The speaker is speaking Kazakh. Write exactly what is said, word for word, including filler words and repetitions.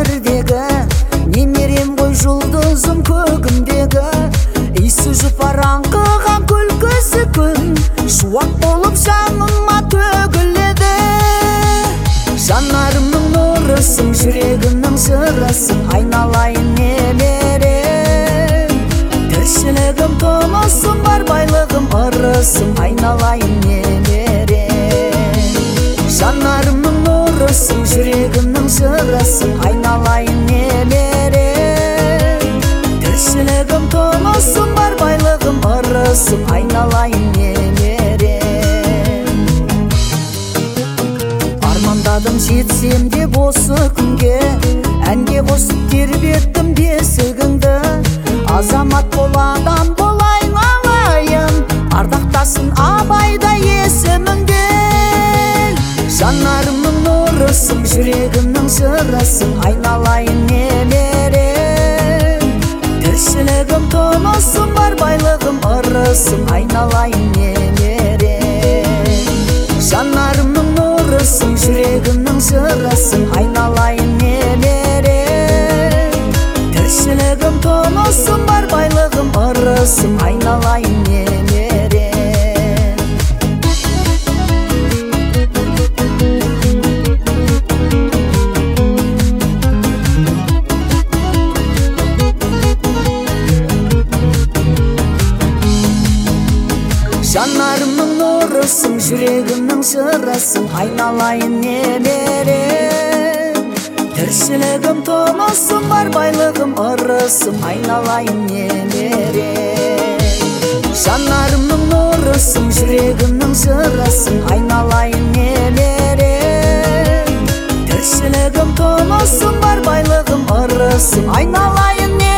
өмірдегі, немерем ғой жұлдызым көгімдегі. Иісі жұпар аңқыған күлкісі күн, шуақ болып жаныма төгіледі. Жанарымның нұрысың, жүрегімнің жырысың, айналайын немерем. Тіршілігім тонысым, бар байлығым ырысым, айналайын немерем. Жанарымның нұрысың, жүрегімнің жырысың, айналайын немерем. Тіршілігім тонысым, бар байлығым ырысым, айналайын немерем. Армандадым жетсем деп осы күнге, әнге қосып тербеттім бесігіңді. Азамат бол, адам болайын алайын, ардақтасын абайдай есіміңді. Жанарымның нұрысың, жүрегімнің жырысың, айналайын немерем. Тіршілігім тонысым, бар байлығым ырысым, айналайын немерем. Жанарымның нұрысың, жүрегімнің жырысың, айналайын немерем. Тіршілігім тонысым, бар байлығым ырысым, айналайын немерем. Жанарымның нұрысың, жүрегімнің жырысың, айналайын немерем. Тіршілігім тонысым, бар байлығым ырысым, айналайын немерем. Жанарымның нұрысың, жүрегімнің жырысың, айналайын немерем. Тіршілігім тонысым, бар байлығым ырысым, айналайын немерем.